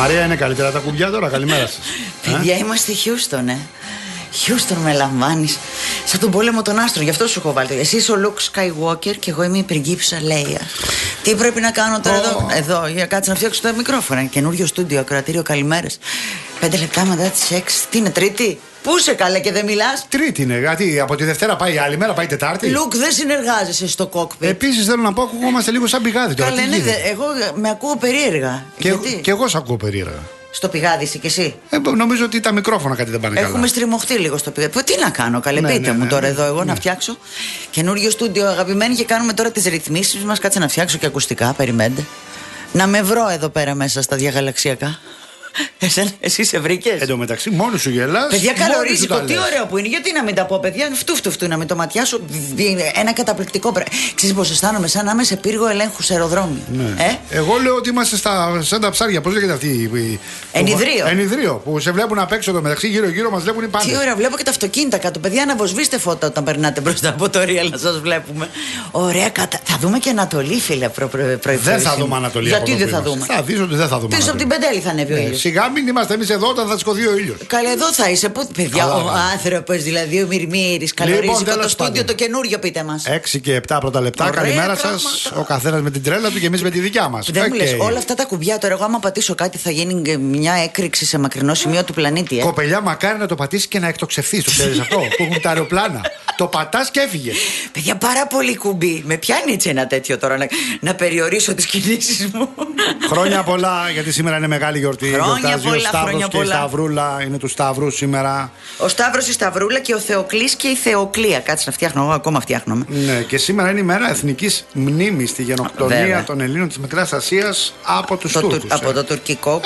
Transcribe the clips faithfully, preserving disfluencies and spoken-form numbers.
Μαρία, είναι καλύτερα τα κουμπιά τώρα, καλημέρα σας. Παιδιά, ε? είμαστε Χιούστον, ε. Χιούστον, με λαμβάνεις. Σαν τον πόλεμο των άστρων, γι' αυτό σου έχω βάλει. Εσύ είσαι ο Luke Skywalker και εγώ είμαι η πριγκίπισσα Λέια. Τι πρέπει να κάνω τώρα oh. εδώ, εδώ, για κάτσε να φτιάξω το μικρόφωνο. Καινούριο στούντιο, ακροατήριο, καλημέρες. Πέντε λεπτά μετά τις έξι. Τι είναι, Τρίτη? Πού σε καλέ και δεν μιλάς? Τρίτη είναι, γιατί από τη Δευτέρα πάει η άλλη μέρα, πάει Τετάρτη. Λουκ, δεν συνεργάζεσαι στο κόκπιτ. Επίσης θέλω να πω, ακουγόμαστε λίγο σαν πηγάδι τώρα. Καλέ, ναι, εγώ με ακούω περίεργα. Και, και εγώ σε ακούω περίεργα. Στο πηγάδι είσαι κι εσύ? Ε, νομίζω ότι τα μικρόφωνα κάτι δεν πάνε Έχουμε καλά. Έχουμε στριμωχτεί λίγο στο πηγάδι. Τι να κάνω, καλέ, ναι, πείτε ναι, μου ναι, τώρα ναι, εδώ, εγώ ναι. να φτιάξω καινούριο στούντιο, αγαπημένοι, και κάνουμε τώρα τις ρυθμίσεις μας. Κάτσε να φτιάξω και ακουστικά, περιμένετε. Να με βρω εδώ πέρα μέσα στα διαγαλαξιακά. Εσένα, εσύ σε βρήκες? Εν τω μεταξύ, μόνο σου γελάς. Παιδιά, καλορίζικο, τι ωραίο που είναι. Γιατί να μην τα πω, παιδιά, φτού φτού φτού να μην το ματιάσω. Ένα καταπληκτικό πράγμα. Ξέρεις πως αισθάνομαι, σαν να είμαι σε πύργο ελέγχου σε αεροδρόμιο. Ναι. Ε? Εγώ λέω ότι είμαστε στα, σαν τα ψάρια. Πώς λέγεται αυτή η. Ενιδρίο. Ενιδρίο. Που σε βλέπουν απ' έξω εδώ μεταξύ, γύρω-γύρω μας βλέπουν οι πάντες. Τι ωραία, βλέπω και τα αυτοκίνητα κάτω. Παιδιά, αναβοσβήστε φώτα όταν περνάτε μπροστά από το Real να σας βλέπουμε. Ωραία, κατα... θα δούμε και Ανατολή, φίλε, προ, προ, προ, δεν θα δούμε Ανατολή. Γιατί δεν θα δούμε? Θα δεις ότι δεν θα δούμε. Πίσω από την Πεντέλη θα ανέβει ο ήλιος. Σιγά μην είμαστε εμείς εδώ όταν θα σκοτεί ο ήλιος. Καλά, εδώ θα είσαι. Πού, παιδιά, καλά, ο άνθρωπος δηλαδή, ο Μυρμήρης, καλορίζικο, λοιπόν, το στούντιο το καινούριο, πείτε μας. έξι και επτά πρώτα λεπτά. Ωραία, καλημέρα σας. Ο καθένας με την τρέλα του και εμείς με τη δικιά μας. Δεν okay. μου λες, όλα αυτά τα κουμπιά τώρα, εγώ άμα πατήσω κάτι θα γίνει μια έκρηξη σε μακρινό σημείο του πλανήτη. Ε. Κοπελιά, μακάρι να το πατήσει και να εκτοξευθεί. Το ξέρεις αυτό που έχουν τα αεροπλάνα. Το πατάς και έφυγε. Παιδιά, πάρα πολύ κουμπί. Με πιάνει έτσι ένα τέτοιο τώρα να, να περιορίσω τις κινήσεις μου. Χρόνια πολλά, γιατί σήμερα είναι μεγάλη γιορτή. Χρόνια πολλά, ο Σταύρος χρόνια και πολλά. Η Σταυρούλα είναι του Σταύρου σήμερα. Ο Σταύρος, η Σταυρούλα και ο Θεοκλής και η Θεοκλία. Κάτσε να φτιάχνω, εγώ ακόμα φτιάχνομαι. Ναι, και σήμερα είναι η μέρα εθνικής μνήμης στη γενοκτονία Βέβαια. των Ελλήνων της Μικράς Ασίας από τους το, Τούρκους. Από ε. το τουρκικό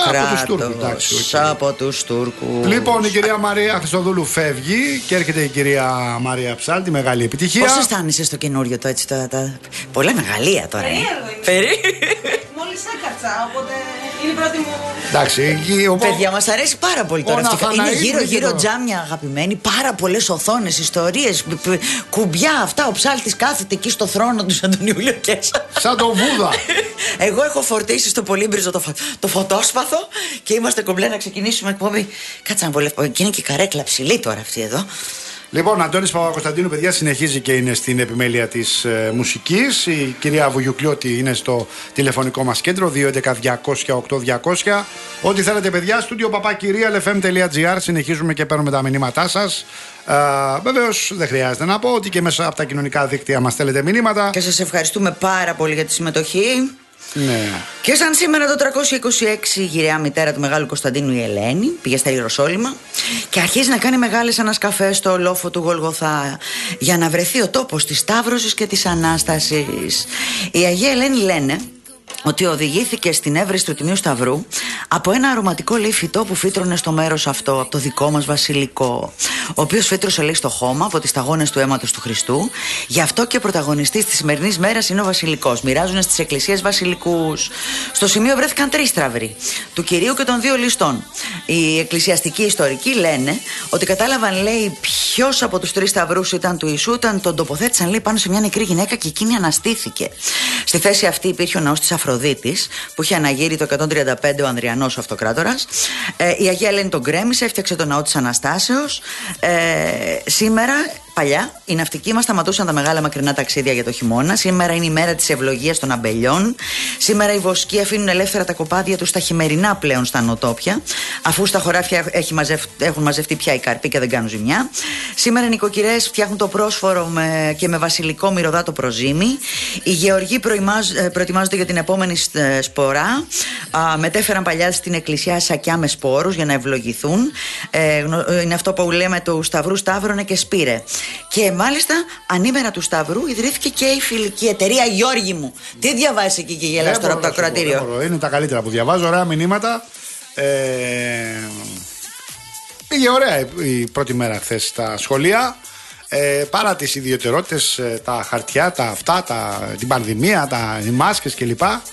κράτος. Από τους Τούρκους. Λοιπόν, η κυρία Μαρία Χριστοδούλου φεύγει και έρχεται η κυρία Μαρία Ψάλτη, μεγάλη επιτυχία. Πώς αισθάνεσαι στο καινούριο το έτσι? Το, το... Πολλά μεγαλεία τώρα. Περίεργο. Μόλις έκατσα, οπότε είναι η πρώτη μου. Εντάξει, ο... παιδιά, μας αρέσει πάρα πολύ τώρα αυτή. Είναι γύρω-γύρω τζάμια, αγαπημένοι. Πάρα πολλές οθόνες, ιστορίες, κουμπιά αυτά. Ο ψάλτης κάθεται εκεί στο θρόνο του σαν τον Ιούλιο Κέσα. Σαν τον Βούδα. Εγώ έχω φορτίσει στο Πολύμπριζο το, φω... το φωτόσπαθο και είμαστε κομπλέ να ξεκινήσουμε εκπομπή. Κάτσε να βολεύω. Και είναι και η καρέκλα ψηλή τώρα αυτή εδώ. Λοιπόν, Αντώνης Παπακοσταντίνου, παιδιά, συνεχίζει και είναι στην επιμέλεια της ε, μουσικής. Η κυρία Βουγιουκλιώτη είναι στο τηλεφωνικό μας κέντρο δύο έντεκα διακόσια οκτώ διακόσια. Ό,τι θέλετε, παιδιά, στούντιο παπακυρία ελ εφ εμ τελεία τζι άρ. Συνεχίζουμε και παίρνουμε τα μηνύματά σας. Ε, βεβαίως, δεν χρειάζεται να πω ότι και μέσα από τα κοινωνικά δίκτυα μας στέλνετε μηνύματα. Και σας ευχαριστούμε πάρα πολύ για τη συμμετοχή. Ναι. Και σαν σήμερα το τριακόσια είκοσι έξι η γυραιά μητέρα του Μεγάλου Κωνσταντίνου, η Ελένη, πήγε στα Ιεροσόλυμα και αρχίζει να κάνει μεγάλες ανασκαφές στο λόφο του Γολγοθά για να βρεθεί ο τόπος της Σταύρωσης και της Ανάστασης. Η Αγία Ελένη λένε ότι οδηγήθηκε στην έβρεση του Τιμίου Σταυρού από ένα αρωματικό, λέει, φυτό που φύτρωνε στο μέρος αυτό, από το δικό μας βασιλικό, ο οποίος φύτρωσε, λέει, στο χώμα από τις σταγόνες του αίματος του Χριστού. Γι' αυτό και ο πρωταγωνιστής της σημερινής μέρας είναι ο βασιλικός. Μοιράζουν στις εκκλησίες βασιλικούς. Στο σημείο βρέθηκαν τρεις σταυροί, του Κυρίου και των δύο ληστών. Οι εκκλησιαστικοί ιστορικοί λένε ότι κατάλαβαν, λέει, ποιος από τους τρεις σταυρούς ήταν του Ιησού, όταν τον τοποθέτησαν, λέει, πάνω σε μια νεκρή γυναίκα και εκείνη αναστήθηκε. Στη θέση αυτή υπήρχε ο ναός της Αφροδίτης, που είχε αναγείρει το εκατόν τριάντα πέντε ο Ανδριανός Αυτοκράτορας. Ε, η Αγία Ελένη τον γκρέμισε, έφτιαξε το ναό της Αναστάσεως. Ε, σήμερα, παλιά, οι ναυτικοί μας σταματούσαν τα μεγάλα μακρινά ταξίδια για το χειμώνα. Σήμερα είναι η μέρα της ευλογίας των αμπελιών. Σήμερα οι βοσκοί αφήνουν ελεύθερα τα κοπάδια τους στα χειμερινά πλέον στα νοτόπια, αφού στα χωράφια έχει μαζευ... έχουν μαζευτεί πια οι καρποί και δεν κάνουν ζημιά. Σήμερα οι νοικοκυρές φτιάχνουν το πρόσφορο με... και με βασιλικό μυρωδάτο προζύμι. Οι γεωργοί προημάζ... προετοιμάζονται για την επόμενη σπορά. Α, μετέφεραν παλιά στην εκκλησιά σακιά με σπόρους για να ευλογηθούν. Ε, είναι αυτό που λέμε του Σταυρού Σταύρωνε και Σπήρε. Και μάλιστα ανήμερα του Σταυρού ιδρύθηκε και η φιλική εταιρεία Γιώργη μου. Τι διαβάζεις εκεί και γελάς τώρα από το ακροατήριο? Είναι τα καλύτερα που διαβάζω, ωραία μηνύματα. Ε, πήγε ωραία η πρώτη μέρα χθες στα σχολεία. Ε, παρά τις ιδιαιτερότητες, τα χαρτιά, τα αυτά, τα, την πανδημία, τα, οι μάσκες κλπ.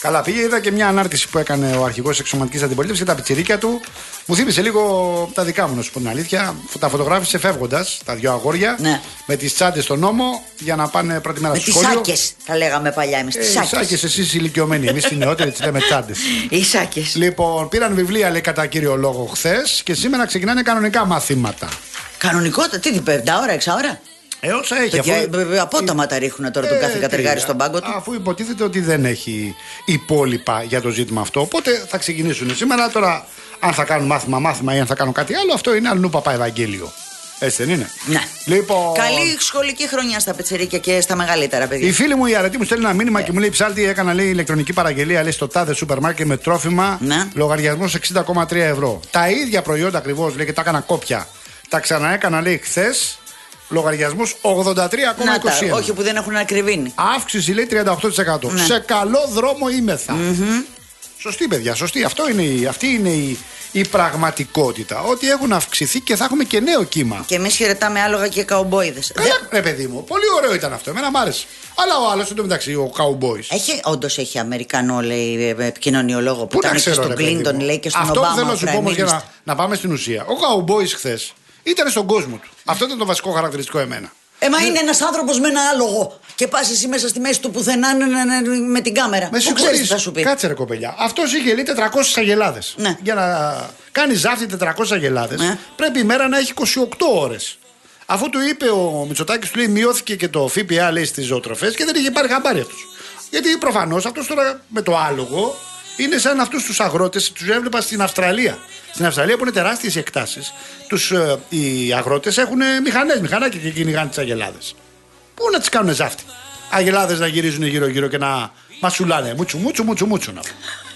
Καλά πήγε, είδα και μια ανάρτηση που έκανε ο αρχηγός της εξωματικής αντιπολίτευσης για τα πιτσιρίκια του. Μου θύμισε λίγο τα δικά μου, να σου πω την αλήθεια. Τα φωτογράφησε φεύγοντας τα δυο αγόρια ναι. με τις τσάντες στον ώμο για να πάνε πρώτη μέρα με στο σχολείο. Με τις σάκες, τα λέγαμε παλιά εμείς. Ε, τις σάκες. σάκες, εσείς ηλικιωμένοι. Εμείς οι νεότεροι τις λέμε τσάντες. Οι σάκες. Λοιπόν, πήραν βιβλία, λέει, κατά κύριο λόγο χθες και σήμερα ξεκινάνε κανονικά μαθήματα. Κανονικότητα, τι την πέντε ώρα, έξι ώρα. Ε, όσα έχει. Παιδιά, αφού... απότομα τα ρίχνουν τώρα τον ε, κάθε κατεργάρι τι, στον πάγκο του. Αφού υποτίθεται ότι δεν έχει υπόλοιπα για το ζήτημα αυτό. Οπότε θα ξεκινήσουν σήμερα. Τώρα, αν θα κάνουν μάθημα, μάθημα ή αν θα κάνουν κάτι άλλο, αυτό είναι αλλού παπά Ευαγγέλιο. Έτσι δεν είναι? Ναι. Λοιπόν... Καλή σχολική χρονιά στα πετσερίκια και στα μεγαλύτερα παιδιά. Η φίλη μου η αρετή μου στέλνει ένα μήνυμα yeah. και μου λέει: Ψάλτη, έκανα, λέει, ηλεκτρονική παραγγελία, λέει, στο τάδε σούπερ μάρκετ με τρόφιμα. Ναι. Λογαριασμός εξήντα κόμμα τρία ευρώ. Τα ίδια προϊόντα ακριβώς, λέει, και τα έκανα κόπια. Τα ξαναέκανα, λέει, χθες. Λογαριασμός ογδόντα τρία κόμμα είκοσι ένα. Όχι που δεν έχουν ακριβήνει. Αύξηση, λέει, τριάντα οκτώ τοις εκατό. Ναι. Σε καλό δρόμο είμεθα. Mm-hmm. Σωστή, παιδιά, σωστή. Αυτό είναι, αυτή είναι η, η πραγματικότητα. Ότι έχουν αυξηθεί και θα έχουμε και νέο κύμα. Και εμείς χαιρετάμε άλογα και καουμπόιδες. Καλά, ρε παιδί μου, πολύ ωραίο ήταν αυτό. Εμένα μ' άρεσε. Αλλά ο άλλος εντωμεταξύ, ο καουμπόης. Έχει, όντως έχει Αμερικανό, λέει, επικοινωνιολόγο που ήταν και στον Κλίντον, λέει, και στον Ομπάμα. Αυτό θέλω να σου πω όμως για να, να πάμε στην ουσία. Ο καουμπόης χθες ήταν στον κόσμο του. Αυτό ήταν το βασικό χαρακτηριστικό εμένα. Ε, μα είναι ένας άνθρωπος με ένα άλογο και πας εσύ μέσα στη μέση του πουθενά με την κάμερα. Με Πού ξέρεις τι θα σου πει. Κάτσε ρε κοπελιά. Αυτός είχε, λέει, τετρακόσιες αγελάδες. Ναι. Για να κάνει ζάφτη τετρακόσιες αγελάδες, ναι, πρέπει η μέρα να έχει είκοσι οκτώ ώρες. Αφού του είπε ο Μητσοτάκης, του λέει, μειώθηκε και το ΦΠΑ, λέει, στις ζωοτροφές και δεν είχε πάρει χαμπάρι αυτός. Γιατί προφανώς αυτός τώρα με το άλογο είναι σαν αυτούς τους αγρότες, τους έβλεπα στην Αυστραλία. Στην Αυστραλία που είναι τεράστιες εκτάσεις, τους, ε, οι αγρότες έχουν μηχανές, μηχανάκια και κυνηγάνε τις αγελάδες. Πού να τις κάνουν ζάφτη. Αγελάδες να γυρίζουν γύρω-γύρω και να μασουλάνε. Μούτσου, μούτσου, μούτσου, μούτσου. Να...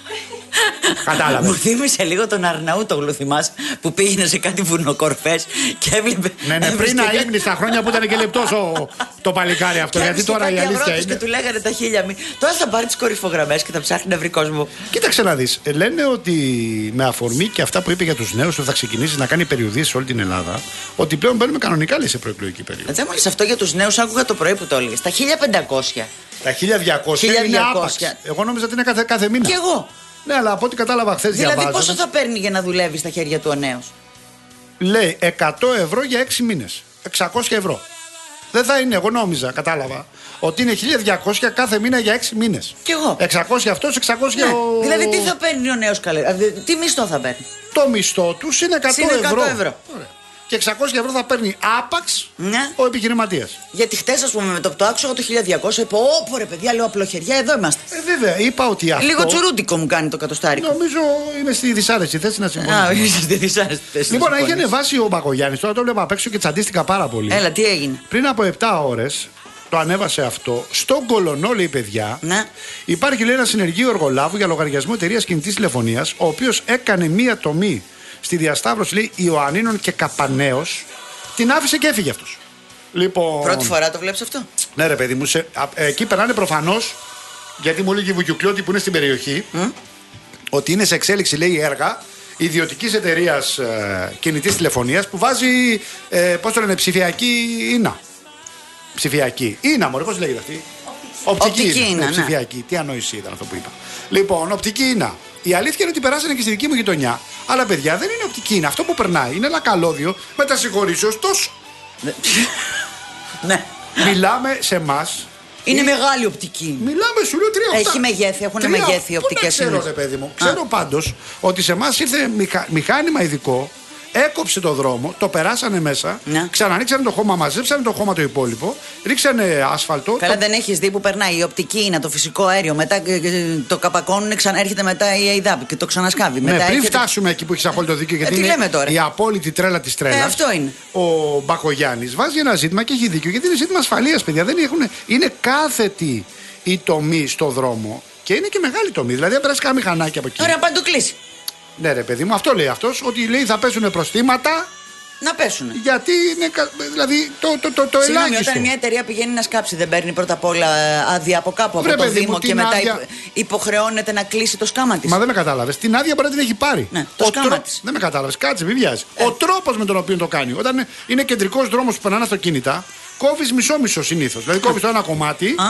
Κατάλαβε. Μου θύμισε λίγο τον Αρναούτογλου, θυμάσαι, που πήγαινε σε κάτι βουνοκορφές και έβλεπε. Ναι, ναι, πριν να ήμουν στα χρόνια που ήταν και λεπτός ο, το παλικάρι αυτό. Γιατί τώρα η αλήθεια είναι. Και του λέγανε τα χίλια μη. Τώρα θα πάρει τις κορυφογραμμές και θα ψάχνει να βρει κόσμο. Κοίταξε να δεις. Λένε ότι με αφορμή και αυτά που είπε για τους νέους που θα ξεκινήσει να κάνει περιοδίες σε όλη την Ελλάδα, ότι πλέον μπαίνουμε κανονικά, λέει, σε προεκλογική περίοδο. Δεν μόλις αυτό για τους νέους, άκουγα το πρωί που το έλεγε. Στα χίλια πεντακόσια. Τα χίλια διακόσια είναι άπαξ. Εγώ νόμιζα ότι είναι κάθε, κάθε μήνα. Κι εγώ. Ναι, αλλά από ό,τι κατάλαβα χθες διαβάζοντας. Δηλαδή, πόσο θα παίρνει για να δουλεύει στα χέρια του ο νέος? Λέει εκατό ευρώ για έξι μήνες. εξακόσια ευρώ. Δεν θα είναι, εγώ νόμιζα, κατάλαβα, ότι είναι χίλια διακόσια κάθε μήνα για έξι μήνες. Κι εγώ. εξακόσια αυτός, εξακόσια ναι. ο... Δηλαδή, τι θα παίρνει ο νέος καλέ. Τι μισθό θα παίρνει? Το μισθό του είναι εκατό ευρώ. ευρώ. Ωραία. Και εξακόσια ευρώ θα παίρνει άπαξ, ναι, ο επιχειρηματίας. Γιατί χτες, ας πούμε, με το που το άκουσα το χίλια διακόσια, είπα, Ω, ρε παιδιά, λέω απλοχεριά, εδώ είμαστε. Ε, βέβαια, είπα ότι αυτό. Λίγο τσουρούντικο μου κάνει το κατοστάρικο. Νομίζω είμαι στη δυσάρεστη θέση να συμφωνήσω. Α, είσαι στη δυσάρεστη θέση. Λοιπόν, είχε ανεβάσει ο Μπακογιάννης, τώρα το βλέπω απ' έξω και τσαντίστηκα πάρα πολύ. Έλα, τι έγινε? Πριν από επτά ώρες το ανέβασε αυτό. Στον Κολονό, λέει, παιδιά, ναι, υπάρχει, λέει, ένα συνεργείο εργολάβου για λογαριασμό εταιρείας κινητής τηλεφωνίας, ο οποίος έκανε μία τομή στη διασταύρωση, λέει, Ιωαννίνων και Καπανέως, την άφησε και έφυγε αυτός. Λοιπόν... Πρώτη φορά το βλέπεις αυτό? Ναι, ρε παιδί μου, σε, α, εκεί περνάνε προφανώς, γιατί μου έλεγε η Βουγιουκλιώτη που είναι στην περιοχή, mm? ότι είναι σε εξέλιξη, λέει, έργα ιδιωτικής εταιρείας ε, κινητής τηλεφωνίας που βάζει, ε, πώς το λένε, ψηφιακή ίνα. Ψηφιακή. Ήνα, μωρέ, πώς λέγεται αυτή? Οπτική, οπτική ίνα. Ναι, ψηφιακή. Ναι. Τι ανόηση ήταν αυτό που είπα. Λοιπόν, οπτική ίνα. Η αλήθεια είναι ότι περάσανε και στη δική μου γειτονιά. Αλλά, παιδιά, δεν είναι οπτική ίνα. Αυτό που περνάει είναι ένα καλώδιο με τα συγχωρήσεως τόσο. Ναι. Μιλάμε σε εμάς. Είναι ή... μεγάλη οπτική. Μιλάμε, σου λέω, τρία οκτώ. Έχει μεγέθη, έχουν τρία... μεγέθη οπτικές ίνες. Ξέρω, ρε παιδί μου. Ξέρω πάντως ότι σε εμάς ήρθε μηχα... μηχάνημα ειδικό. Έκοψε το δρόμο, το περάσανε μέσα, ναι, ξανανοίξανε το χώμα, μαζέψανε το χώμα το υπόλοιπο, ρίξανε άσφαλτο. Καλά, το... δεν έχεις δει που περνάει η οπτική είναι το φυσικό αέριο, μετά το καπακώνουν, ξανάρχεται μετά η ΑΕΔΑΠ και το ξανασκάβει. Ναι, μετά πριν έρχεται... φτάσουμε εκεί που έχεις απόλυτο δίκιο, γιατί ε, είναι τώρα. η απόλυτη τρέλα της τρέλας. Ε, αυτό είναι. Ο Μπακογιάννης βάζει ένα ζήτημα και έχει δίκιο, γιατί είναι ζήτημα ασφαλείας, παιδιά. Δεν έχουν... Είναι κάθετη η τομή στο δρόμο και είναι και μεγάλη τομή. Δηλαδή, αν περάσει κανένα μηχανάκι από εκεί. Ωραία, παντού κλείσει. Ναι, ρε παιδί μου, αυτό λέει αυτός, ότι λέει θα πέσουν προστήματα. Να πέσουν. Γιατί είναι. Δηλαδή το, το, το, το Συγγνώμη, ελάχιστο. όταν μια εταιρεία πηγαίνει να σκάψει, δεν παίρνει πρώτα απ' όλα άδεια από κάπου, από Βρε, το Δήμο, και μετά άδεια... υποχρεώνεται να κλείσει το σκάμα της? Μα δεν με κατάλαβες. Την άδεια μπορεί να την έχει πάρει. Ναι, το σκάμα τρο... της. Δεν με κατάλαβες. Κάτσε, μην βιάζει. Ε. Ο τρόπος με τον οποίο το κάνει. Όταν είναι κεντρικός δρόμος που περνάνε αυτοκίνητα, κόβεις μισό-μισό συνήθως. Δηλαδή κόβεις το ένα κομμάτι.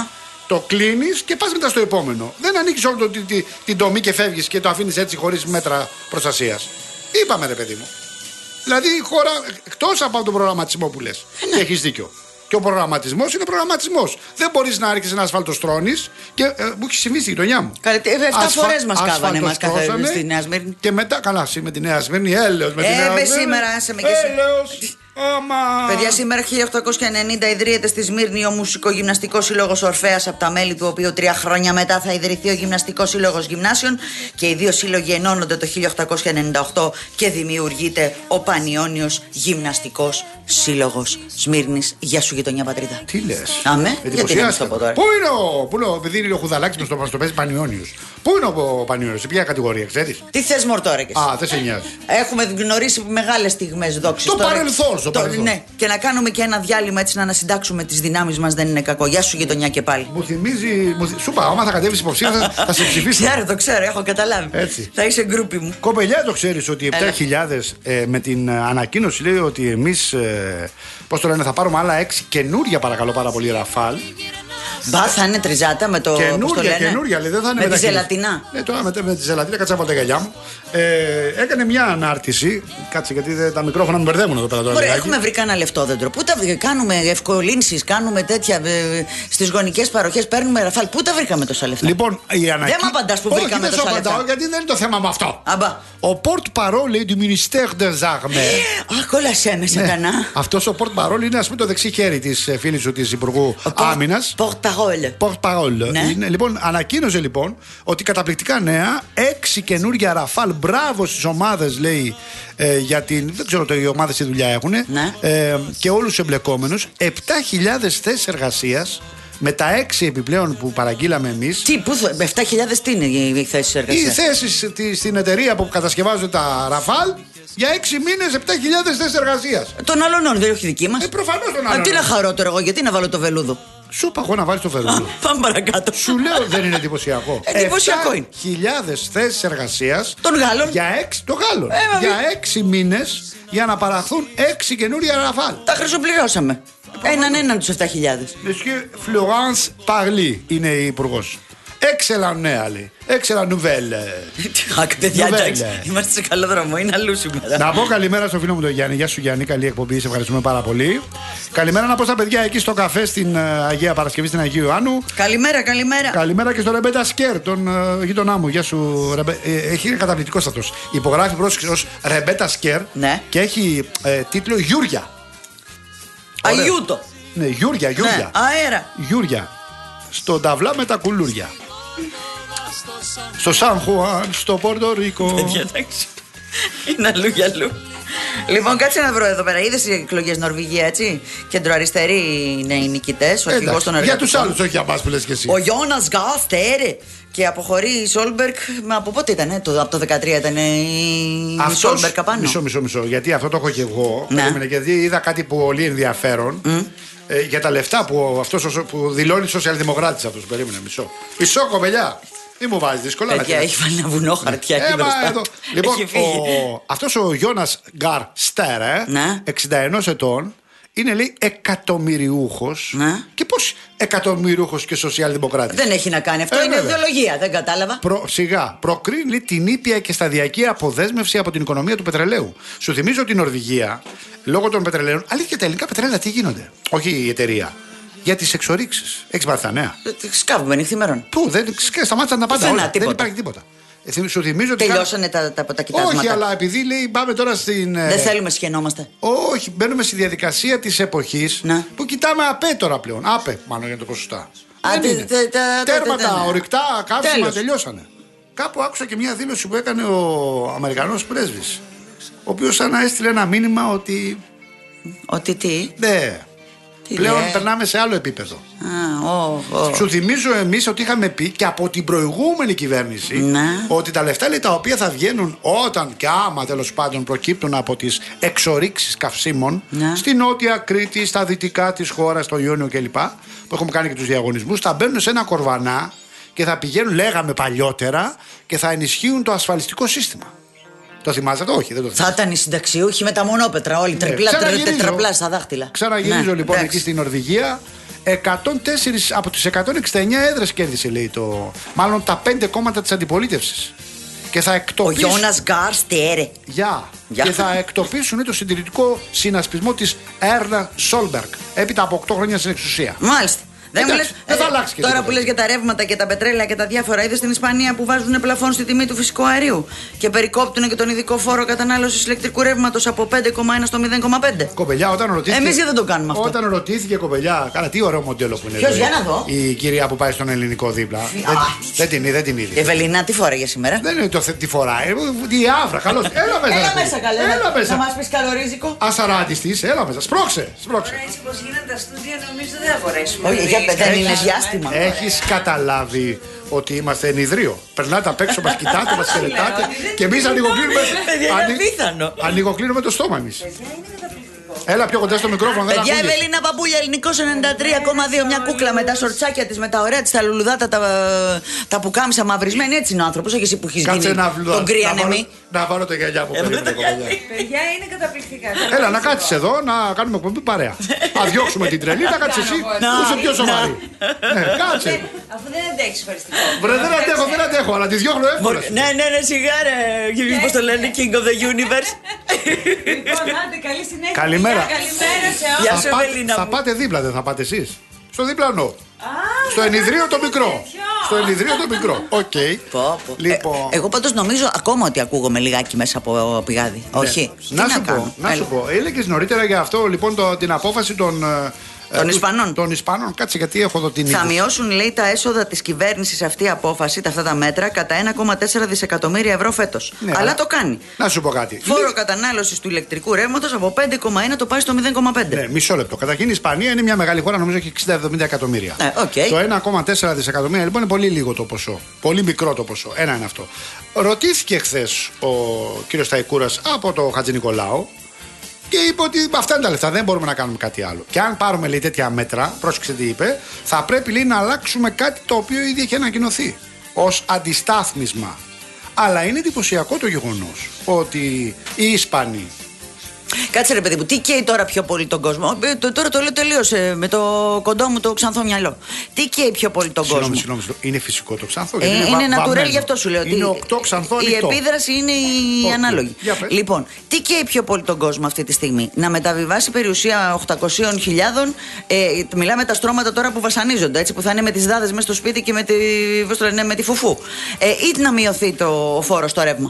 το κλείνεις και πας μετά στο επόμενο. Δεν ανοίγεις όλο το, τη, τη, την τομή και φεύγεις και το αφήνεις έτσι χωρίς μέτρα προστασίας. Είπαμε ρε παιδί μου. Δηλαδή η χώρα, εκτός από τον προγραμματισμό που λες, και έχεις δίκιο. Και ο προγραμματισμός είναι προγραμματισμός. Δεν μπορείς να άρχισεις να ασφαλτοστρώνεις. Και ε, μου έχει συμβεί στη γειτονιά μου. Καλά, εφτά φορές μας κάβανε μας κάθε στη Νέα Σμύρνη. Και μετά, καλά, με τη Νέα Σμύρνη, έλεος με τη Νέα Σμύρνη. Ε, σήμερα, άσε με και εσύ. Έλεος. Άμα. Παιδιά, σήμερα χίλια οκτακόσια ενενήντα ιδρύεται στη Σμύρνη ο Μουσικογυμναστικός Σύλλογος Ορφέας, από τα μέλη του οποίου τρία χρόνια μετά θα ιδρυθεί ο Γυμναστικός Σύλλογος Γυμνάσιων. Και οι δύο σύλλογοι ενώνονται το χίλια οκτακόσια ενενήντα οκτώ και δημιουργείται ο Πανιώνιος Γυμναστικός Σύλλογος Σμύρνης. Γεια σου, γειτονιά πατρίδα. Τι λες? Αμέ, γιατί δεν το πω τώρα. Πού είναι ο, πού είναι ο, επειδή είναι ο Χουδαλάκης μας το, μας το παίζει Πανιώνιος. Πού είναι ο Πανιώνιος, σε ποια κατηγορία, ξέρεις? Τι θες μορτόρεκες? Α, δεν σε νοιάζει. Έχουμε γνωρίσει μεγάλες στιγμές δόξης. Το παρελθόν, στο παρελθόν. Ναι, και να κάνουμε και ένα διάλειμμα έτσι να ανασυντάξουμε τις δυνάμεις μας δεν είναι κακό. Γεια σου, γειτονιά και πάλι. Μου θυμίζει. Μου, σου είπα, άμα θα κατέβεις υποψήφια θα, θα σε ψηφίσω. Ξέρω, το ξέρω, έχω καταλάβει. Έτσι. Θα είσαι γκρούπι μου. Κοπελιά, το ξέρεις ότι επτά χιλιάδες ε, με την ανακοίνωση λέει ότι εμείς. Ε, πώς το λένε, θα πάρουμε άλλα έξι καινούρια, παρακαλώ πάρα πολύ, Ραφάλ. Μπα, θα είναι τριζάτα με το. Καινούρια, καινούρια, λέει, δεν θα είναι με τη ζελατινά. Ναι, τώρα με, με τη ζελατινά, κάτσα από τα γυαλιά μου. Ε, έκανε μια ανάρτηση. Κάτσε, γιατί δε, τα μικρόφωνα με μπερδεύουν εδώ πέρα τώρα. Ωραία, έχουμε βρει κανένα λεφτόδεντρο. Πού τα κάνουμε ευκολύνσεις, κάνουμε τέτοια ε, στις γονικές παροχές, παίρνουμε Ραφάλ. Πού τα βρήκαμε τόσα λεφτά? Λοιπόν, η ανακοίνωση. Δεν μου απαντάς που βρήκαμε τόσα λεφτά. Όχι, γιατί δεν είναι το θέμα με αυτό. Αμπά. Ο porte-parole του Ministère des Armées. Α, κόλασέ με, σατανά. Αυτός ο porte-parole είναι, ας πούμε, το δεξί χέρι της φίλης σου της Υπουργού Άμυνας. Porte-parole. Porte-parole. Ναι. Είναι, λοιπόν, ανακοίνωσε λοιπόν ότι καταπληκτικά νέα, έξι καινούργια Ραφάλ. Μπράβο στις ομάδες, λέει, ε, για την. Δεν ξέρω το οι ομάδες τι δουλειά έχουν. Ναι. Ε, και όλους τους εμπλεκόμενους. επτά χιλιάδες θέσεις εργασίας. Με τα έξι επιπλέον που παραγγείλαμε εμείς. Τι, πού, επτά χιλιάδες τι είναι οι θέσεις εργασίας? Οι θέσεις στην εταιρεία που κατασκευάζουν τα Ραφάλ. Για έξι μήνες, επτά χιλιάδες θέσεις εργασίας. Των άλλων δεν έχει δική μας. Ε, προφανώς των άλλων. Α, τι να χαρώ τώρα εγώ, γιατί να βάλω το βελούδο? Σου είπα εγώ να βάλεις το βελούδο. Πάμε παρακάτω. Σου λέω δεν είναι εντυπωσιακό. Εντυπωσιακό είναι. χιλιάδες θέσεις εργασίας. Των Γάλλων. Για έξι, το Γάλλων. Ε, για έξι μήνες για να παραχθούν έξι καινούρια Ραφάλ. Τα χρυσοπληρώσαμε. Έναν έναν τους επτά χιλιάδες. Monsieur Florence Parly είναι η υπουργός. Excellent νέα, λέει. Excellent nouvelle. Άκου, παιδιά, Nouvelle. εντάξει. Είμαστε σε καλό δρόμο. Είναι αλλού σήμερα. Να πω καλημέρα στο φίλο μου τον Γιάννη. Γεια σου Γιάννη, καλή εκπομπή. Σε ευχαριστούμε πάρα πολύ. Καλημέρα να πω στα παιδιά εκεί στο καφέ στην uh, Αγία Παρασκευή στην Αγίου Ιωάννου. Καλημέρα, καλημέρα. Καλημέρα και στο Ρεμπέτα Σκέρ, τον uh, γείτονά μου. Γεια σου, Ρεμπέ... ε, έχει είναι καταπληκτικό αυτό. Υπογράφει πρόσεξε ως Ρεμπέτα Σκέρ, ναι. Και έχει ε, τίτλο Γιούρια. Αγιούτο. Ναι, Γιούρια, Γιούρια. Ναι, αέρα. Γιούρια. Στον ταυλά με τα κουλούρια. Στο Σαν Χουάν, στο Πορτορίκο. Παιδιά, εντάξει. Είναι αλλού για αλλού. Λοιπόν, κάτσε να βρω εδώ πέρα. Είδες οι εκλογές Νορβηγία, έτσι. Κεντροαριστεροί είναι οι νικητές. Ο αρχηγός των εργατικών. Για τους άλλους, όχι για μας που λες και εσύ. Ο Γιώνας Γκάστερ. Και αποχωρεί η Σόλμπεργκ. Μα από πότε ήταν, το, από το δεκατρία ήταν η Σόλμπεργκ απάνω. Μισό, μισό, μισό. Γιατί αυτό το έχω και εγώ. Ναι. Γιατί είδα κάτι πολύ ενδιαφέρον. Mm. Ε, για τα λεφτά που, αυτός, που δηλώνει σοσιαλδημοκράτης αυτός. Περίμενε, μισό. Μισό, κοπελιά. Μην μου βάζει δύσκολα. Παιδιά, έχει βάλει ένα βουνό χαρτιά εκεί μπροστά. Λοιπόν, ο, αυτός ο Γιώνας Γκάρστερ, ε, ναι. εξήντα ένα ετών, είναι λέει εκατομμυριούχος. Ναι. Και πώς εκατομμυριούχος και σοσιαλδημοκράτης? Δεν έχει να κάνει αυτό, ε, είναι βέβαια. Ιδεολογία, δεν κατάλαβα. Προ, σιγά, προκρίνει λέει, την ήπια και σταδιακή αποδέσμευση από την οικονομία του πετρελαίου. Σου θυμίζω ότι η Νορβηγία, λόγω των πετρελαίων, αλήθεια τα ελληνικά πετρέλαια τι γίνονται? Όχι η εταιρεία. Για τις εξορίξεις. Έχεις μάθει τα νέα? Σκάβουμε νυχθημερών. Πού, δεν σταμάτησαν τα πάντα. Όλα. Δεν υπάρχει τίποτα. Ε, σου θυμίζω ότι τελειώσανε τα, τα, τα κοιτάσματα. Όχι, αλλά επειδή λέει πάμε τώρα στην. Δεν θέλουμε, σχαινόμαστε. Όχι, μπαίνουμε στη διαδικασία της εποχής που κοιτάμε ΑΠΕ τώρα πλέον. ΑΠΕ, μάλλον για το ποσοστά. Τέρματα, ορυκτά, καύσιμα τελειώσανε. Κάπου άκουσα και μια δήλωση που έκανε ο Αμερικανός πρέσβης. Ο οποίος σαν να έστειλε ένα μήνυμα ότι. Ότι τι? Ναι. Τι πλέον λέ. Περνάμε σε άλλο επίπεδο. Α, oh, oh. Σου θυμίζω εμείς ότι είχαμε πει και από την προηγούμενη κυβέρνηση να. Ότι τα λεφτά λέει, τα οποία θα βγαίνουν όταν και άμα τέλος πάντων προκύπτουν από τις εξορίξεις καυσίμων να. Στη Νότια Κρήτη, στα δυτικά της χώρας, στο Ιόνιο κλπ. Που έχουμε κάνει και τους διαγωνισμούς, θα μπαίνουν σε ένα κορβανά και θα πηγαίνουν, λέγαμε παλιότερα, και θα ενισχύουν το ασφαλιστικό σύστημα. Το θυμάσαι αυτό? Όχι, δεν το θυμάσαι. Θα ήταν οι συνταξιούχοι με τα μονόπετρα, όλοι ναι. τριπλά, τετραπλά στα δάχτυλα. Ξαναγυρίζω ναι, λοιπόν εντάξει. Εκεί στην Νορβηγία. εκατόν τέσσερα από τις εκατόν εξήντα εννέα έδρες κέρδισε, λέει το. Μάλλον τα πέντε κόμματα της αντιπολίτευσης. Και θα εκτοπίσουν. Ο Γιώνας Γκάρστέρε. Γεια. Yeah. Και θα εκτοπίσουν το συντηρητικό συνασπισμό της Έρνα Σόλμπεργκ. Έπειτα από οκτώ χρόνια στην εξουσία. Μάλιστα. Δεν μου λες, δεν θα αλλάξει και τώρα τίποτα. που λες για τα ρεύματα και τα πετρέλαια και τα διάφορα, είδες στην Ισπανία που βάζουν πλαφόν στη τιμή του φυσικού αερίου και περικόπτουν και τον ειδικό φόρο κατανάλωσης ηλεκτρικού ρεύματος από πέντε κόμμα ένα στο μηδέν κόμμα πέντε. Κοπελιά, όταν ρωτήθηκε. Εμείς γιατί δεν το κάνουμε αυτό. Όταν ρωτήθηκε, κοπελιά, καλά, τι ωραίο μοντέλο που είναι. Ποιος, για να δω. Η κυρία που πάει στον ελληνικό δίπλα. δεν, δεν την είδε, δεν την είδε. Ευελίνα, τι φόραγε σήμερα. Δεν είναι το θε, τι φοράει. Τι άβρα, καλώ. Έλα μέσα. Έλα μέσα, καλέ. Έλα μέσα. Θα μας πεις καλορίζικο. Ασαράντη τη, έλα μέσα. Σπρώξε. Σπρώξε. Έτσι πως γίνανε τα στούντια, νομίζω δεν θα μπορέσουμε. Όχι, για πέντε είναι διάστημα. Έχεις καταλάβει ότι είμαστε ενιδρίο. Περνάτε απ' έξω, μας κοιτάτε, μας χαιρετάτε και εμείς ανοιγοκλίνουμε. Ανοιγοκλίνουμε το στόμα εμείς. Έλα πιο κοντά στο μικρόφωνο, δεν Παιδιά, ακούγεσαι. Ευελίνα Παπούλια, ελληνικός ενενήντα τρία κόμμα δύο. Μια κούκλα με τα σορτσάκια της, με τα ωραία της, τα λουλουδάτα, τα, τα πουκάμισα μαυρισμένη. Έτσι είναι ο άνθρωπος, όχι εσύ που έχεις γίνει τον κρύα νεμή. Να βάλω τα γυαλιά που περίμενε, κοπελιά. Παιδιά, είναι καταπληκτικά. Έλα, να κάτσεις εδώ, να κάνουμε εκπομπή παρέα. Να διώξουμε την τρελή, να κάτσεις εσύ, που είσαι πιο σοβαρή. Ναι, κάτσε. Αφού δεν αντέχεις χωριστικό. Βρε, δεν αντέχω, δεν αντέχω, αλλά τη διώχνω εύκολα. Ναι, ναι, ναι, σιγά ρε. Πώς το λένε, King of the Universe. Λοιπόν, άντε, καλή συνέχεια. Καλημέρα. Καλημέρα σε όλους. Γεια Θα σου, πάτε- Ευελίνα Θα μου. πάτε δίπλα, δεν θα πάτε εσείς. Στο διπλανό. Στο ενιδρίο το μικρό. Στο ενιδρίο το μικρό. Οκ. Πω, πω. Λοιπόν. Ε, εγώ πάντως νομίζω ακόμα ότι ακούγομαι λιγάκι μέσα από πηγάδι. Όχι. Τι Να σου κάνω. πω, να Έλα. σου πω. Έλεγες νωρίτερα για αυτό λοιπόν το, την απόφαση των. ε, Των ε, Ισπανών. Των Ισπανών. Κάτσε, γιατί έχω εδώ την Θα είδηση. μειώσουν, λέει, τα έσοδα της κυβέρνησης αυτή η απόφαση, τα αυτά τα μέτρα, κατά ένα κόμμα τέσσερα δισεκατομμύρια ευρώ φέτος. Ναι, αλλά αλλά- το κάνει. Να σου πω κάτι. Φόρο κατανάλωσης του ηλεκτρικού ρεύματος από πέντε κόμμα ένα το πάει στο μηδέν κόμμα πέντε. Ναι, μισό λεπτό. Καταρχήν η Ισπανία είναι μια μεγάλη χώρα, νομίζω έχει εξήντα με εβδομήντα εκατομμύρια. Ε, οκ. Το ένα κόμμα τέσσερα δισεκατομμύρια λοιπόν είναι πολύ λίγο το ποσό. Πολύ μικρό το ποσό. Ένα είναι αυτό. Ρωτήθηκε χθες ο κύριος Σταϊκούρας από το Χατζη Νικολάου και είπε ότι αυτά είναι τα λεφτά, δεν μπορούμε να κάνουμε κάτι άλλο. Και αν πάρουμε, λέει, τέτοια μέτρα, πρόσεξε τι είπε, θα πρέπει, λέει, να αλλάξουμε κάτι το οποίο ήδη έχει ανακοινωθεί ως αντιστάθμισμα. Αλλά είναι εντυπωσιακό το γεγονός ότι οι Ισπανοί. Κάτσε ρε παιδί μου, τι καίει τώρα πιο πολύ τον κόσμο. Ε, το- τώρα το λέω τελείως ε, με το κοντό μου το ξανθό μυαλό. Τι καίει πιο πολύ τον κόσμο. Συγγνώμη, συγγνώμη, συγγνώμη. Είναι φυσικό το ξανθό. Ε, γιατί είναι βα- naturel, βαμμένο. γι' αυτό σου λέω. Είναι ότι οκτώ ξανθό η ανοιχτό. επίδραση είναι η Οκ. ανάλογη. Για πες. Λοιπόν, τι καίει πιο πολύ τον κόσμο αυτή τη στιγμή. Να μεταβιβάσει περιουσία οκτακόσιες χιλιάδες. Ε, μιλάμε τα στρώματα τώρα που βασανίζονται, έτσι, που θα είναι με τις δάδες μέσα στο σπίτι και με τη, πώς το λένε, με τη φουφού. Ε, ή να μειωθεί το φόρο στο ρεύμα.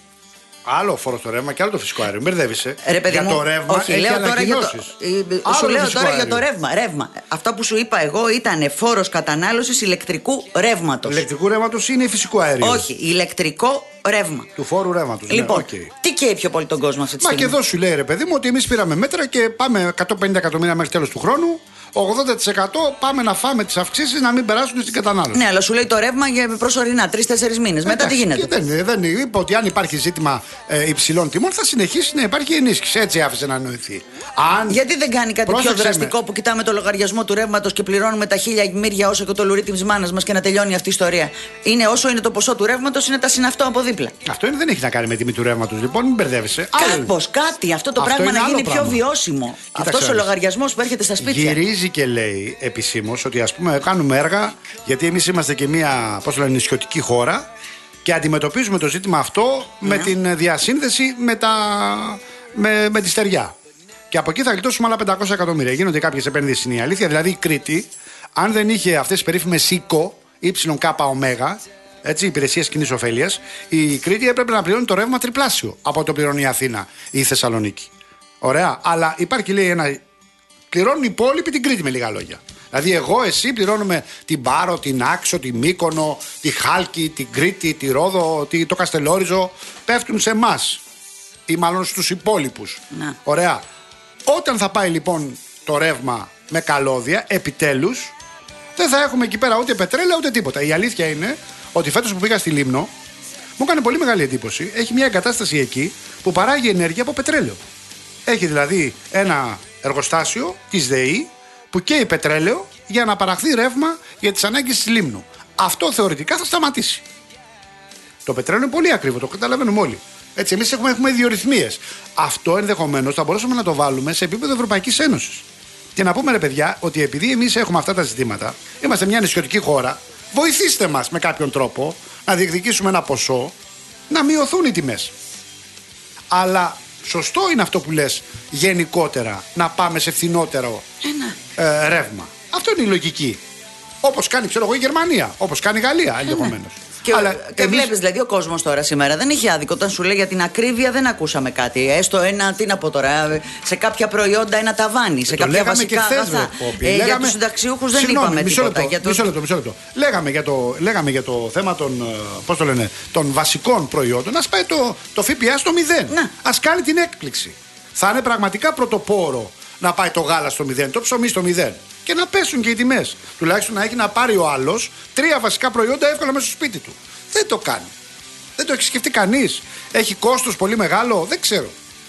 Άλλο φόρο στο ρεύμα και άλλο το φυσικό αέριο. Μπερδεύεσαι. Ρε παιδί για μου, το ρεύμα όχι, έχει λέω τώρα για το, ανακοινώσεις. ε, Άλλο σου λέω φυσικό τώρα για το αέριο. ρεύμα, ρεύμα. Αυτό που σου είπα εγώ ήταν φόρος κατανάλωσης ηλεκτρικού ρεύματος. Ηλεκτρικού ρεύματος είναι φυσικό αέριο. Όχι, ηλεκτρικό ρεύμα. Του φόρου ρεύματος. Λοιπόν, Ναι, οκ. τι καίει πιο πολύ τον κόσμο αυτή τη Μα στιγμή. και εδώ σου λέει, ρε παιδί μου, ότι εμείς πήραμε μέτρα και πάμε εκατόν πενήντα εκατομμύρια μέχρι τέλος του χρόνου. ογδόντα τοις εκατό πάμε να φάμε τις αυξήσεις να μην περάσουν στην κατανάλωση. Ναι, αλλά σου λέει το ρεύμα για προσωρινά, τρει-τέσσερι μήνες. Μετά τι Εντάξει, γίνεται. και Δεν, δεν είπε ότι αν υπάρχει ζήτημα ε, υψηλών τιμών θα συνεχίσει να υπάρχει ενίσχυση. Έτσι άφησε να εννοηθεί. Αν... Γιατί δεν κάνει κάτι Πρόσεξε πιο δραστικό με. που κοιτάμε το λογαριασμό του ρεύματος και πληρώνουμε τα χίλια μύρια όσο και το λουρί της μάνας μας και να τελειώνει αυτή η ιστορία. Είναι όσο είναι το ποσό του ρεύματος, είναι τα συναυτό από δίπλα. Αυτό είναι, δεν έχει να κάνει με τιμή του ρεύματος, λοιπόν, μην μπερδεύεσαι. Άλλο- Κάπως, κάτι, αυτό το Αυτό πράγμα είναι να άλλο γίνει πράγμα. πιο βιώσιμο. Κοίταξε Αυτός ο να δεις. λογαριασμός που έρχεται στα σπίτια. Γυρίζει και λέει επισήμως ότι, ας πούμε, κάνουμε έργα, γιατί εμείς είμαστε και μια, πώς το λένε, νησιωτική χώρα και αντιμετωπίζουμε το ζήτημα αυτό με την διασύνδεση με, τα, με, με τη στεριά. Και από εκεί θα γλιτώσουμε άλλα πεντακόσια εκατομμύρια. Γίνονται κάποιες επενδύσεις, είναι η αλήθεια. Δηλαδή η Κρήτη, αν δεν είχε αυτές τις περίφημες ΙΚΟ, ΙΚΟ, έτσι, υπηρεσίες κοινής ωφέλειας, η Κρήτη έπρεπε να πληρώνει το ρεύμα τριπλάσιο από το πληρώνει η Αθήνα ή η Θεσσαλονίκη. Ωραία. Αλλά υπάρχει, λέει, ένα. Πληρώνουν οι υπόλοιποι την Κρήτη, με λίγα λόγια. Δηλαδή, εγώ, εσύ πληρώνουμε την Πάρο, την Άξο, τη Μύκονο, τη Χάλκη, την Κρήτη, τη Ρόδο, τη, το Καστελόριζο. Πέφτουν σε εμάς. Ή μάλλον στους υπόλοιπους. Να. Ωραία. Όταν θα πάει λοιπόν το ρεύμα με καλώδια, επιτέλους, δεν θα έχουμε εκεί πέρα ούτε πετρέλαιο ούτε τίποτα. Η αλήθεια είναι ότι φέτος που πήγα στη Λίμνο, μου έκανε πολύ μεγάλη εντύπωση. Έχει μια εγκατάσταση εκεί που παράγει ενέργεια από πετρέλαιο. Έχει δηλαδή ένα εργοστάσιο της ΔΕΗ που καίει πετρέλαιο για να παραχθεί ρεύμα για τις ανάγκες της Λίμνου. Αυτό θεωρητικά θα σταματήσει. Το πετρέλαιο είναι πολύ ακριβό, το καταλαβαίνουμε όλοι. Έτσι, εμείς έχουμε, έχουμε ιδιορυθμίες. Αυτό ενδεχομένως θα μπορούσαμε να το βάλουμε σε επίπεδο Ευρωπαϊκής Ένωσης. Και να πούμε, ρε παιδιά, ότι επειδή εμείς έχουμε αυτά τα ζητήματα, είμαστε μια νησιωτική χώρα, βοηθήστε μας με κάποιον τρόπο να διεκδικήσουμε ένα ποσό, να μειωθούν οι τιμές. Αλλά σωστό είναι αυτό που λες, γενικότερα να πάμε σε φθηνότερο ε, ρεύμα. Αυτό είναι η λογική. Όπως κάνει, ξέρω εγώ, η Γερμανία, όπως κάνει η Γαλλία ενδεχομένως. Και, Αλλά και εμείς... βλέπεις δηλαδή ο κόσμος τώρα σήμερα δεν έχει άδικο. Όταν σου λέει για την ακρίβεια δεν ακούσαμε κάτι. Έστω ένα, τι να πω τώρα, σε κάποια προϊόντα ένα ταβάνι, σε το κάποια βασικά χθες, αγαθά. ρε, Ε, λέγαμε... Για τους συνταξιούχους δεν Συγγνώμη, είπαμε μισό τίποτα. Λεπτό, Για το... μισό λεπτό, μισό λεπτό. Λέγαμε για το, λέγαμε για το θέμα των, πώς το λένε, των βασικών προϊόντων. Ας πάει το, το ΦΠΑ στο μηδέν. Ναι. Ας κάνει την έκπληξη. Θα είναι πραγματικά πρωτοπόρο να πάει το γάλα στο μηδέν, το ψωμί στο μηδέν. Και να πέσουν και οι τιμές. Τουλάχιστον να έχει να πάρει ο άλλος τρία βασικά προϊόντα εύκολα μέσα στο σπίτι του. Δεν το κάνει. Δεν το έχει σκεφτεί κανείς. Έχει κόστος πολύ μεγάλο. Δεν ξέρω.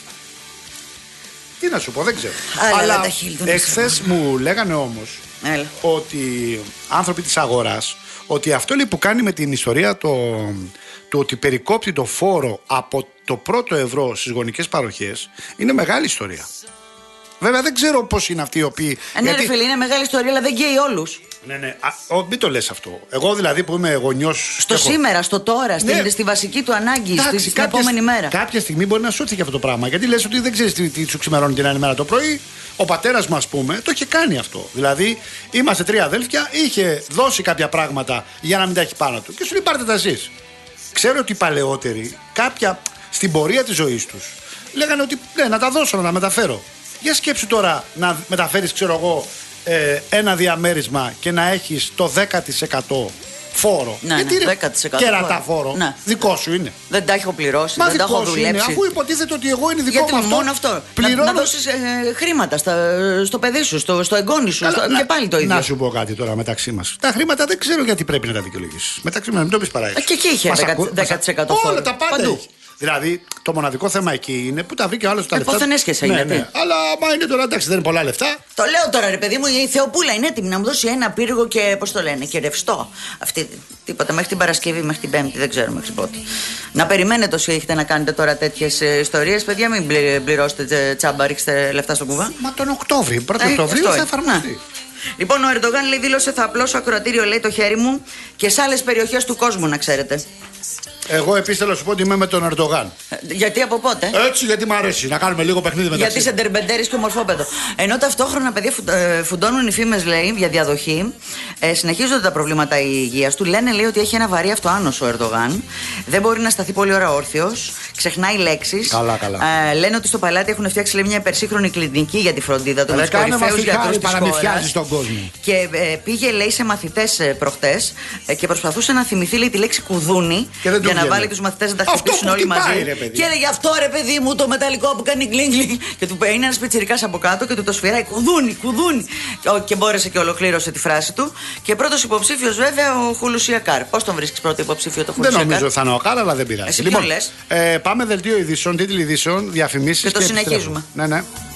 Τι να σου πω, δεν ξέρω. Άλλα, Αλλά τα εχθές μου λέγανε όμως Έλα. ότι άνθρωποι της αγοράς, ότι αυτό λέει που κάνει με την ιστορία το, το ότι περικόπτει το φόρο από το πρώτο ευρώ στις γονικές παροχές είναι μεγάλη ιστορία. Βέβαια δεν ξέρω πώς είναι αυτοί οι οποίοι. Ε, ναι, γιατί... ρε φίλε, είναι μεγάλη ιστορία, αλλά δεν καίει όλους. Ναι, ναι. Α, ο, μην το λες αυτό. Εγώ δηλαδή που είμαι γονιός. Στο έχω... σήμερα, στο τώρα, ναι. στη, στη βασική του ανάγκη, Εντάξει, στη, στην κάποια, επόμενη μέρα. Κάποια στιγμή μπορεί να σου έρθει και αυτό το πράγμα. Γιατί λες ότι δεν ξέρεις τι, τι σου ξημερώνει την άλλη μέρα το πρωί. Ο πατέρας μου, ας πούμε, το είχε κάνει αυτό. Δηλαδή, είμαστε τρία αδέλφια, είχε δώσει κάποια πράγματα για να μην τα έχει πάνω του. Και σου λέει πάρτε τα εσείς. Ξέρω ότι οι παλαιότεροι, κάποια στην πορεία της ζωής τους, λέγανε ότι ναι, να τα δώσω, να τα μεταφέρω. Για σκέψου τώρα να μεταφέρεις, ξέρω εγώ, ε, ένα διαμέρισμα και να έχεις το δέκα τοις εκατό φόρο. Ναι, γιατί ναι, είναι δέκα τοις εκατό κερατά φόρο. φόρο. Ναι. Δικό σου είναι. Δεν τα έχω πληρώσει, Μα δεν τα έχω δικό σου είναι, δουλέψει. αφού υποτίθεται ότι εγώ είναι δικό Γιατί μου αυτό. μόνο αυτό. Πληρώνω... Να, να δώσεις ε, χρήματα στα, στο παιδί σου, στο, στο εγγόνι σου. Καλά, στο, να, και πάλι το ίδιο. Να σου πω κάτι τώρα μεταξύ μας. Τα χρήματα δεν ξέρω γιατί πρέπει να τα δικαιολογήσεις. Μεταξύ μας, μην το πεις παρά έξω. Και εκεί είχε δέκα τοις εκατό φόρο. Όλα τα πάντα. Παντού. Έχει. Δηλαδή, το μοναδικό θέμα εκεί είναι που τα βρήκε ο άλλος τα Ε, λεφτά. πώς δεν έσχεσαι, ναι, γιατί. ναι. Αλλά άμα είναι τώρα εντάξει, δεν είναι πολλά λεφτά. Το λέω τώρα, ρε παιδί μου, η Θεοπούλα είναι έτοιμη να μου δώσει ένα πύργο και πώς το λένε, και ρευστό. Αυτή, τίποτα, μέχρι την Παρασκευή, μέχρι την Πέμπτη, δεν ξέρω μέχρι πότε. Να περιμένετε όσοι έχετε να κάνετε τώρα τέτοιες ιστορίες, παιδιά, μην πληρώσετε τσάμπα, ρίξτε λεφτά στον κουβά. Μα τον Οκτώβρη, πρώτο Ε, Οκτωβρίου αυτό θα είναι. εφαρμοστεί. Λοιπόν, ο Ερντογάν λέει δήλωσε θα απλώσω ακροατήριο, λέει, το χέρι μου και σε άλλες περιοχές του κόσμου, να ξέρετε. Εγώ επίσης θέλω να σου πω ότι είμαι με τον Ερντογάν. Ε, Γιατί από πότε? Έτσι, γιατί μου αρέσει να κάνουμε λίγο παιχνίδι μεταξύ. Γιατί είσαι ντερμπεντέρης και ομορφόπεδο. Ενώ ταυτόχρονα, παιδιά, φου, ε, φουντώνουν οι φήμες, λέει, για διαδοχή. Ε, συνεχίζονται τα προβλήματα υγείας του. Λένε, λέει, ότι έχει ένα βαρύ αυτοάνωσο ο Ερντογάν. Δεν μπορεί να σταθεί πολλή ώρα όρθιος. Ξεχνάει λέξεις. Καλά, καλά. Ε, λένε ότι στο παλάτι έχουν φτιάξει, λέει, μια υπερσύγχρονη κλινική για τη φροντίδα του. Με τους κορυφαίους γιατρούς της χώρας. Τον κόσμο. Και ε, πήγε, λέει, σε μαθητές ε, προχτές ε, και προσπαθούσε να θυμηθεί, λέει, τη λέξη κουδούνι για να βάλει τους μαθητές να τα χτυπήσουν όλοι μαζί. Πάει, και έλεγε αυτό, ρε παιδί μου, το μεταλλικό που κάνει γκλίνγκλινγκ. Και του είναι ένας πιτσιρικάς από κάτω και του το σφυράει κουδούνι, κουδούνι. Και μπόρεσε και ολοκλήρωσε τη φράση του. Και πρώτος υποψήφιος, βέβαια, ο Χουλουσιακάρ. Πώς τον βρίσκεις πρώτο υποψήφιο το Χουλουσιακάρ? Δεν νομίζω θα είναι ο Κάρ, αλλά δεν πειράζει. Εσύ Λοιπόν, ποιον λες? ε, πάμε δελτίο ειδήσεων, τίτλοι ειδήσεων, διαφημίσεις. Και το και συνεχίζουμε. Ναι, ναι.